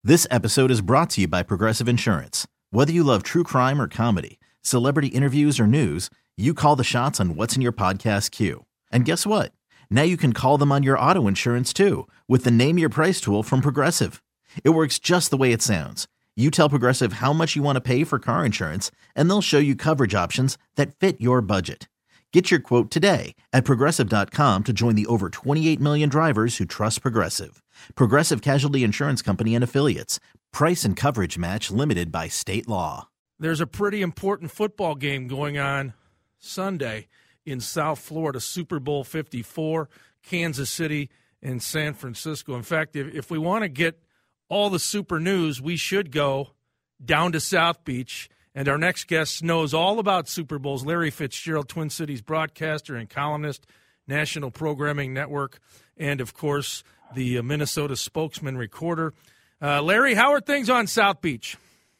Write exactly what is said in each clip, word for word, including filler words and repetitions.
This episode is brought to you by Progressive Insurance. Whether you love true crime or comedy, celebrity interviews or news, you call the shots on what's in your podcast queue. And guess what? Now you can call them on your auto insurance too with the Name Your Price tool from Progressive. It works just the way it sounds. You tell Progressive how much you want to pay for car insurance, and they'll show you coverage options that fit your budget. Get your quote today at Progressive dot com to join the over twenty-eight million drivers who trust Progressive. Progressive Casualty Insurance Company and Affiliates. Price and coverage match limited by state law. There's a pretty important football game going on Sunday in South Florida, Super Bowl fifty-four, Kansas City and San Francisco. In fact, if, if we want to get all the super news, we should go down to South Beach. And our next guest knows all about Super Bowls. Larry Fitzgerald, Twin Cities broadcaster and columnist, National Programming Network, and, of course, the Minnesota Spokesman Recorder. Uh, Larry, how are things on South Beach?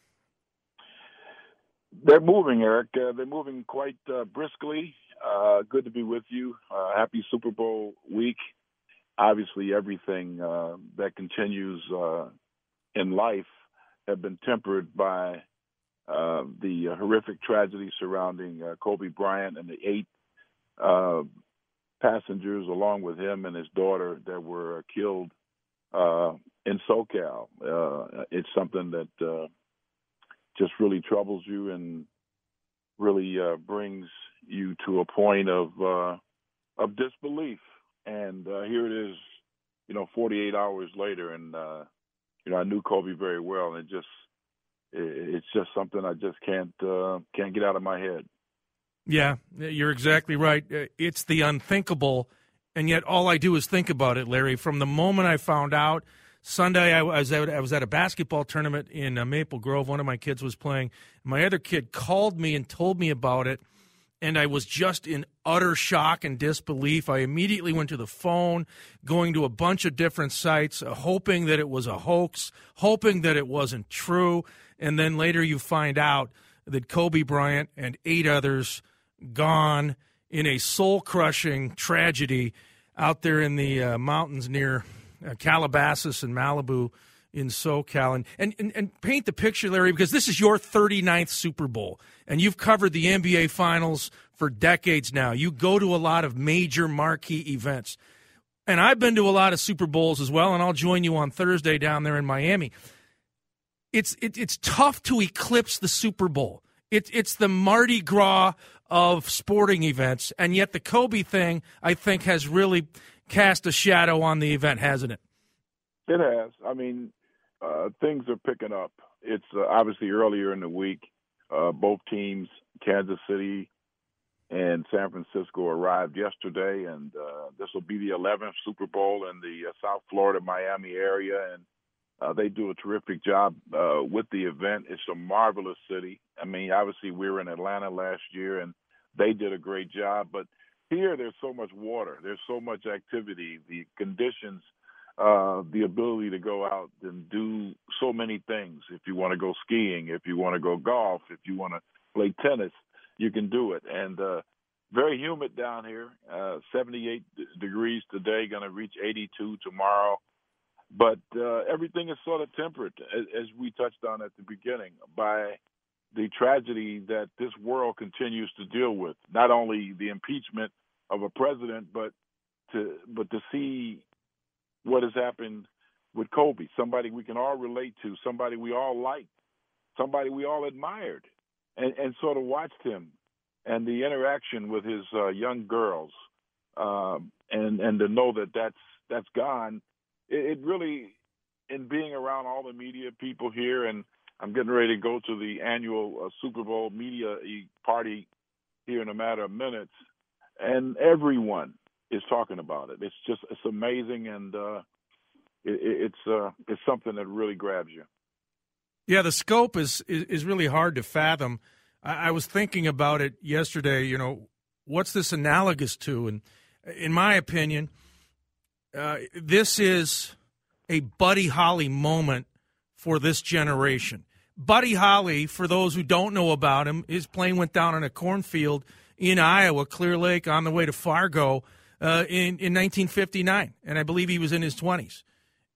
They're moving, Eric. Uh, they're moving quite uh, briskly. Uh, good to be with you. Uh, happy Super Bowl week. Obviously, everything uh, that continues uh, in life have been tempered by uh, the uh, horrific tragedy surrounding uh, Kobe Bryant and the eight uh, passengers along with him and his daughter that were killed uh, in SoCal. Uh, it's something that uh, just really troubles you and really uh, brings you to a point of uh, of disbelief. And uh, here it is, you know, forty-eight hours later, and uh, you know, I knew Kobe very well, and it just it, it's just something I just can't uh, can't get out of my head. Yeah, you're exactly right. It's the unthinkable, and yet all I do is think about it, Larry. From the moment I found out Sunday, I was at, I was at a basketball tournament in uh, Maple Grove. One of my kids was playing. My other kid called me and told me about it, and I was just in utter shock and disbelief. I immediately went to the phone, going to a bunch of different sites, uh, hoping that it was a hoax, hoping that it wasn't true, and then later you find out that Kobe Bryant and eight others gone in a soul-crushing tragedy out there in the uh, mountains near uh, Calabasas and Malibu in SoCal. And, and, and, and paint the picture, Larry, because this is your thirty-ninth Super Bowl, and you've covered the N B A Finals for decades now. You go to a lot of major marquee events. And I've been to a lot of Super Bowls as well, and I'll join you on Thursday down there in Miami. It's it, it's tough to eclipse the Super Bowl. It, it's the Mardi Gras of sporting events, and yet the Kobe thing, I think, has really cast a shadow on the event, hasn't it? It has. I mean, uh, things are picking up. It's uh, obviously earlier in the week. Uh, both teams, Kansas City and San Francisco, arrived yesterday, and uh, this will be the eleventh Super Bowl in the uh, South Florida, Miami area, and uh, they do a terrific job uh, with the event. It's a marvelous city. I mean, obviously we were in Atlanta last year, and they did a great job, but here there's so much water. There's so much activity. The conditions, uh, the ability to go out and do so many things. If you want to go skiing, if you want to go golf, if you want to play tennis, you can do it. And uh, very humid down here, uh, seventy-eight d- degrees today, going to reach eighty-two tomorrow. But uh, everything is sort of tempered, as, as we touched on at the beginning, by the tragedy that this world continues to deal with. Not only the impeachment of a president, but to but to see what has happened with Kobe, somebody we can all relate to, somebody we all liked, somebody we all admired, and, and sort of watched him and the interaction with his uh, young girls, um, and and to know that that's that's gone. It, it really, in being around all the media people here, and I'm getting ready to go to the annual uh, Super Bowl media party here in a matter of minutes, and everyone is talking about it. It's just it's amazing, and uh, it, it's uh, it's something that really grabs you. Yeah, the scope is is, is really hard to fathom. I, I was thinking about it yesterday. You know, what's this analogous to? And in my opinion, uh, this is a Buddy Holly moment for this generation. Buddy Holly, for those who don't know about him, his plane went down in a cornfield in Iowa, Clear Lake, on the way to Fargo uh, in, in nineteen fifty-nine, and I believe he was in his twenties.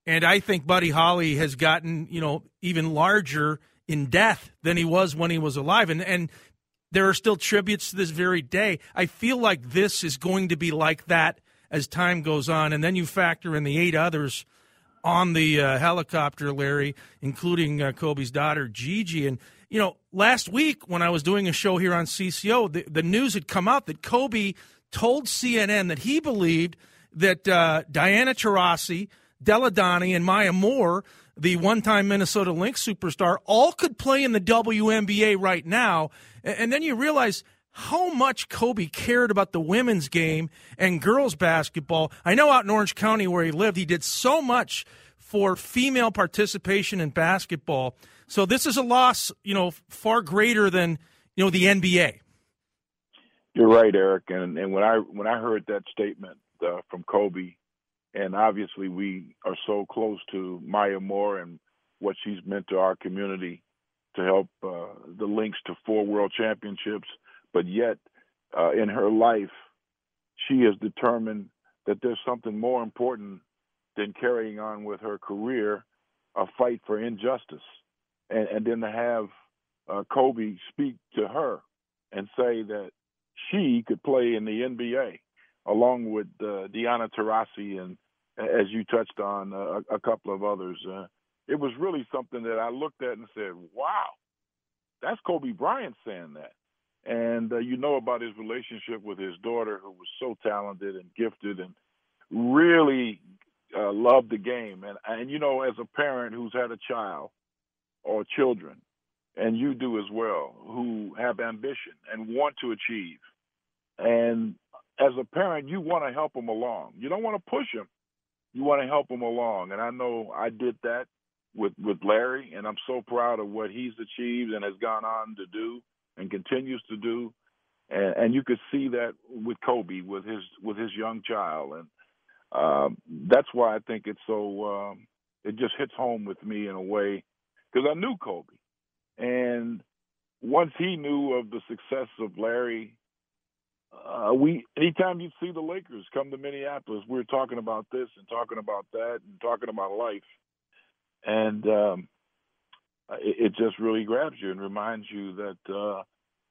And I think Buddy Holly has gotten, you know, even larger in death than he was when he was alive. And and there are still tributes to this very day. I feel like this is going to be like that as time goes on. And then you factor in the eight others on the uh, helicopter, Larry, including uh, Kobe's daughter, Gigi. And, you know, last week when I was doing a show here on C C O, the, the news had come out that Kobe told C N N that he believed that uh, Diana Taurasi, Della Donnie, and Maya Moore, the one-time Minnesota Lynx superstar, all could play in the W N B A right now. And then you realize how much Kobe cared about the women's game and girls basketball. I know out in Orange County where he lived, he did so much for female participation in basketball. So this is a loss, you know, far greater than, you know, the N B A. You're right, Eric. And and when I when I heard that statement uh, from Kobe, and obviously we are so close to Maya Moore and what she's meant to our community to help uh, the Lynx to four world championships, but yet uh, in her life, she has determined that there's something more important than carrying on with her career, a fight for injustice. And, and then to have uh, Kobe speak to her and say that she could play in the N B A along with uh, Diana Taurasi and, as you touched on, uh, a couple of others. Uh, it was really something that I looked at and said, wow, that's Kobe Bryant saying that. And uh, you know about his relationship with his daughter, who was so talented and gifted and really uh, loved the game. And, and, you know, as a parent who's had a child or children, and you do as well, who have ambition and want to achieve, and as a parent, you want to help them along. You don't want to push them. You want to help them along. And I know I did that with, with Larry, and I'm so proud of what he's achieved and has gone on to do and continues to do. And, and you could see that with Kobe, with his with his young child. And um, that's why I think it's so, um, it just hits home with me in a way, because I knew Kobe. And once he knew of the success of Larry, Uh, we anytime you see the Lakers come to Minneapolis, we're talking about this and talking about that and talking about life, and um, it, it just really grabs you and reminds you that uh,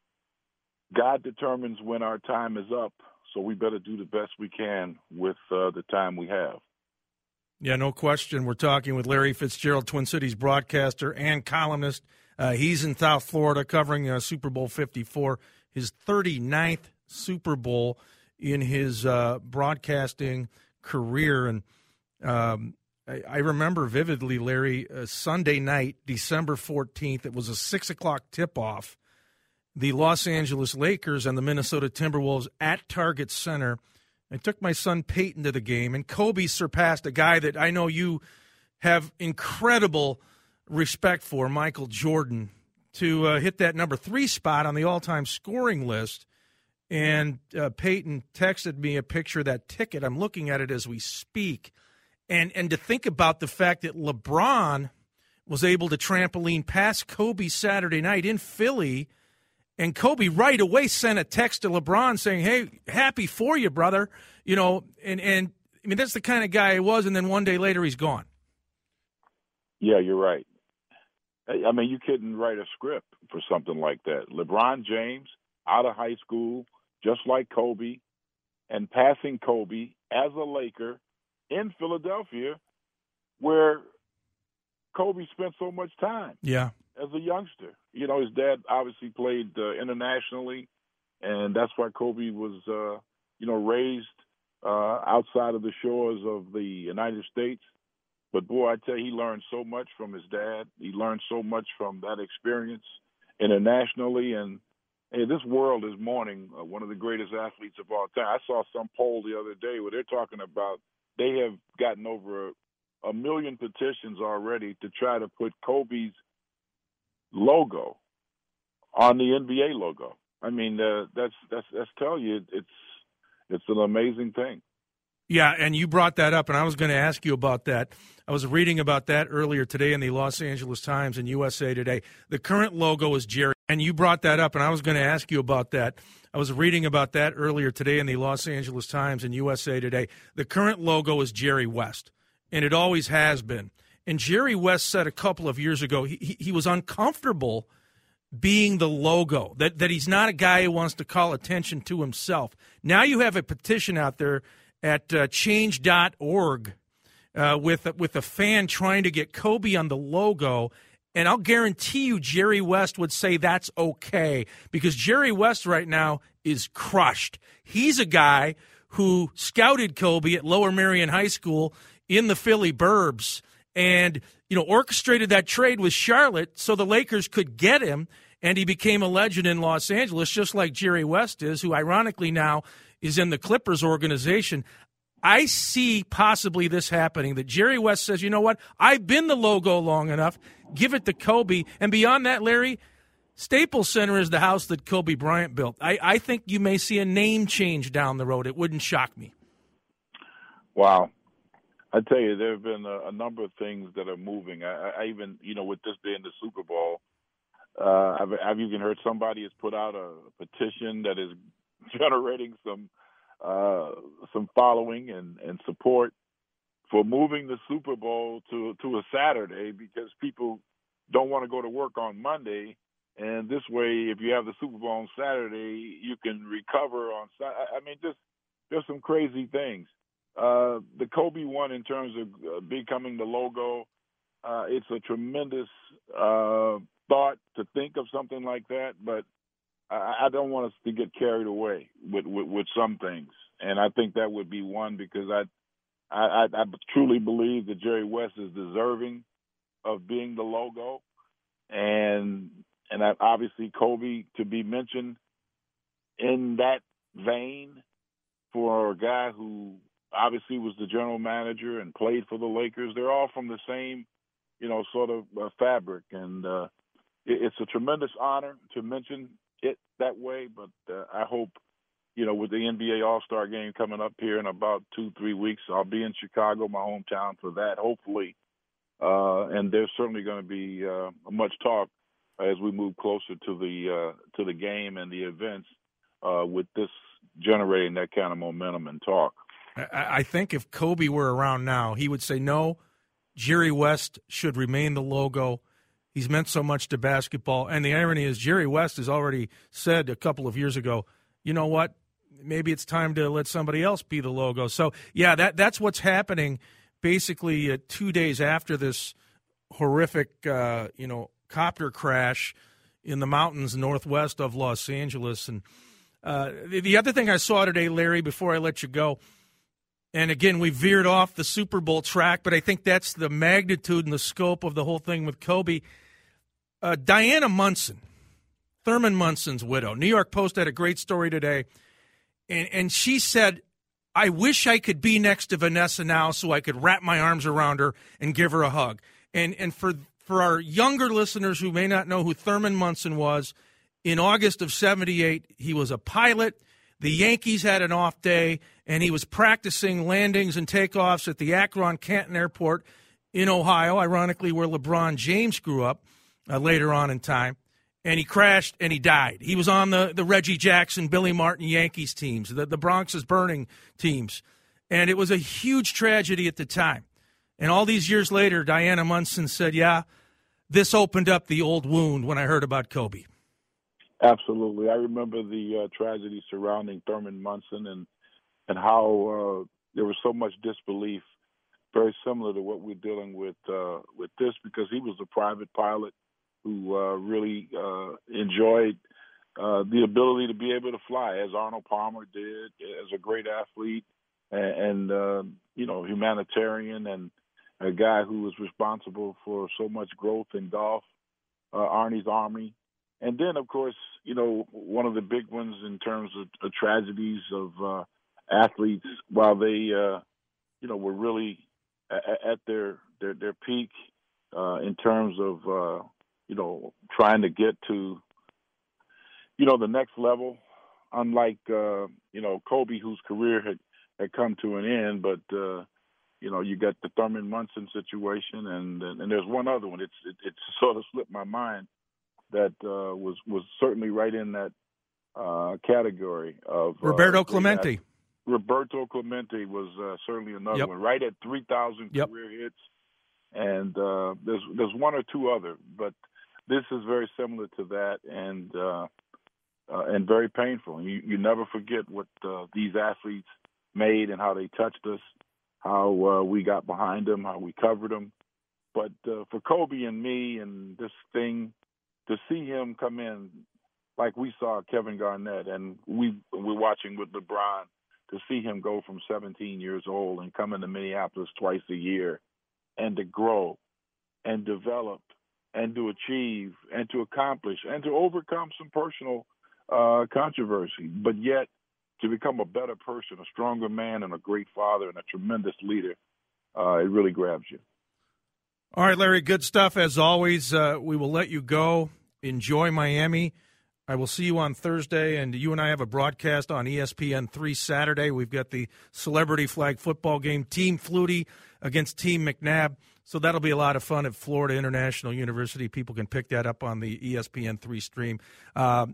God determines when our time is up, so we better do the best we can with uh, the time we have. Yeah, no question. We're talking with Larry Fitzgerald, Twin Cities broadcaster and columnist. Uh, he's in South Florida covering uh, Super Bowl fifty-four, his thirty-ninth Super Bowl in his uh, broadcasting career. And um, I, I remember vividly, Larry, uh, Sunday night, December fourteenth, it was a six o'clock tip-off. The Los Angeles Lakers and the Minnesota Timberwolves at Target Center. I took my son Peyton to the game, and Kobe surpassed a guy that I know you have incredible respect for, Michael Jordan, to uh, hit that number three spot on the all-time scoring list. And uh, Peyton texted me a picture of that ticket. I'm looking at it as we speak. And and to think about the fact that LeBron was able to trampoline past Kobe Saturday night in Philly, and Kobe right away sent a text to LeBron saying, hey, happy for you, brother. You know, and, and I mean, that's the kind of guy he was, and then one day later he's gone. Yeah, you're right. I mean, you couldn't write a script for something like that. LeBron James, out of high school, just like Kobe, and passing Kobe as a Laker in Philadelphia, where Kobe spent so much time. Yeah. As a youngster. You know, his dad obviously played uh, internationally, and that's why Kobe was, uh, you know, raised uh, outside of the shores of the United States. But, boy, I tell you, he learned so much from his dad. He learned so much from that experience internationally, and hey, this world is mourning uh, one of the greatest athletes of all time. I saw some poll the other day where they're talking about they have gotten over a, a million petitions already to try to put Kobe's logo on the N B A logo. I mean, uh, that's that's that's tell you it's it's an amazing thing. Yeah, and you brought that up, and I was going to ask you about that. I was reading about that earlier today in the Los Angeles Times and U S A Today. The current logo is Jerry, and you brought that up, and I was going to ask you about that. I was reading about that earlier today in the Los Angeles Times and U S A Today. The current logo is Jerry West, and it always has been. And Jerry West said a couple of years ago he, he, he was uncomfortable being the logo, that, that he's not a guy who wants to call attention to himself. Now you have a petition out there at uh, change dot org uh, with, with a fan trying to get Kobe on the logo, and I'll guarantee you Jerry West would say that's okay, because Jerry West right now is crushed. He's a guy who scouted Kobe at Lower Merion High School in the Philly burbs and, you know, orchestrated that trade with Charlotte so the Lakers could get him, and he became a legend in Los Angeles, just like Jerry West is, who ironically now is in the Clippers organization. I see possibly this happening, that Jerry West says, you know what, I've been the logo long enough, give it to Kobe. And beyond that, Larry, Staples Center is the house that Kobe Bryant built. I, I think you may see a name change down the road. It wouldn't shock me. Wow. I tell you, there have been a, a number of things that are moving. I, I even, you know, with this being the Super Bowl, uh, I've, I've even heard somebody has put out a petition that is generating some uh, some following and, and support for moving the Super Bowl to to a Saturday, because people don't want to go to work on Monday. And this way, if you have the Super Bowl on Saturday, you can recover on Saturday. I mean, just there's some crazy things. Uh, the Kobe one, in terms of uh, becoming the logo, uh, it's a tremendous uh, thought to think of something like that. But I, I don't want us to get carried away with, with, with some things. And I think that would be one, because I, I, I truly believe that Jerry West is deserving of being the logo. And and obviously Kobe to be mentioned in that vein for a guy who obviously was the general manager and played for the Lakers. They're all from the same, you know, sort of uh, fabric. And uh, it, it's a tremendous honor to mention it that way. But uh, I hope, you know, with the N B A All-Star game coming up here in about two, three weeks, I'll be in Chicago, my hometown, for that, hopefully. Uh, and there's certainly going to be uh, much talk as we move closer to the uh, to the game and the events, uh, with this generating that kind of momentum and talk. I think if Kobe were around now, he would say, no, Jerry West should remain the logo. He's meant so much to basketball. And the irony is Jerry West has already said a couple of years ago, you know what, maybe it's time to let somebody else be the logo. So, yeah, that that's what's happening basically uh, two days after this horrific, uh, you know, copter crash in the mountains northwest of Los Angeles. And uh, the, the other thing I saw today, Larry, before I let you go, and again, we veered off the Super Bowl track, but I think that's the magnitude and the scope of the whole thing with Kobe. Uh, Diana Munson, Thurman Munson's widow. New York Post had a great story today, and, and she said, I wish I could be next to Vanessa now so I could wrap my arms around her and give her a hug. And and for for our younger listeners who may not know who Thurman Munson was, in August of seventy-eight, he was a pilot. The Yankees had an off day, and he was practicing landings and takeoffs at the Akron-Canton Airport in Ohio, ironically where LeBron James grew up uh, later on in time. And he crashed, and he died. He was on the, the Reggie Jackson, Billy Martin Yankees teams, the, the Bronx is Burning teams. And it was a huge tragedy at the time. And all these years later, Diana Munson said, yeah, this opened up the old wound when I heard about Kobe. Absolutely. I remember the uh, tragedy surrounding Thurman Munson and and how uh, there was so much disbelief, very similar to what we're dealing with uh, with this, because he was a private pilot who uh, really uh, enjoyed uh, the ability to be able to fly, as Arnold Palmer did, as a great athlete and, and uh, you know, humanitarian, and a guy who was responsible for so much growth in golf, uh, Arnie's Army. And then, of course, you know, one of the big ones in terms of, of tragedies of uh, athletes, while they, uh, you know, were really at, at their, their, their peak uh, in terms of, uh, you know, trying to get to, you know, the next level, unlike, uh, you know, Kobe, whose career had, had come to an end. But, uh, you know, you got the Thurman Munson situation, and and there's one other one. It's it, it sort of slipped my mind. That uh, was was certainly right in that uh, category of Roberto uh, Clemente. Roberto Clemente was uh, certainly another yep. one, right at three thousand yep. career hits. And uh, there's there's one or two other, but this is very similar to that, and uh, uh, and very painful. You you never forget what uh, these athletes made and how they touched us, how uh, we got behind them, how we covered them. But uh, for Kobe and me and this thing, to see him come in like we saw Kevin Garnett, and we we're watching with LeBron, to see him go from seventeen years old and come into Minneapolis twice a year, and to grow and develop and to achieve and to accomplish and to overcome some personal uh, controversy, but yet to become a better person, a stronger man, and a great father and a tremendous leader, uh, it really grabs you. All right, Larry, good stuff as always. Uh, we will let you go. Enjoy Miami. I will see you on Thursday, and you and I have a broadcast on E S P N three Saturday. We've got the celebrity flag football game, Team Flutie against Team McNabb. So that'll be a lot of fun at Florida International University. People can pick that up on the E S P N three stream. Um,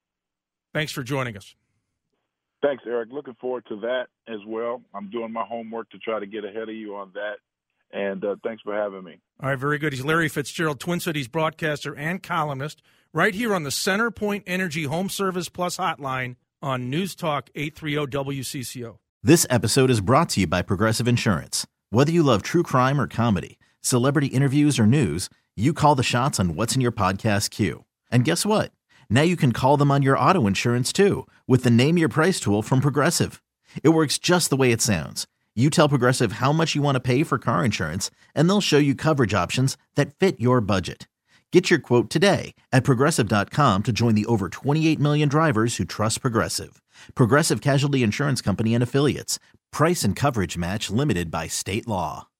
thanks for joining us. Thanks, Eric. Looking forward to that as well. I'm doing my homework to try to get ahead of you on that. And uh, thanks for having me. All right, very good. He's Larry Fitzgerald, Twin Cities broadcaster and columnist, right here on the CenterPoint Energy Home Service Plus hotline on News Talk eight thirty W C C O. This episode is brought to you by Progressive Insurance. Whether you love true crime or comedy, celebrity interviews or news, you call the shots on what's in your podcast queue. And guess what? Now you can call them on your auto insurance too with the Name Your Price tool from Progressive. It works just the way it sounds. You tell Progressive how much you want to pay for car insurance, and they'll show you coverage options that fit your budget. Get your quote today at Progressive dot com to join the over twenty-eight million drivers who trust Progressive. Progressive Casualty Insurance Company and Affiliates. Price and coverage match limited by state law.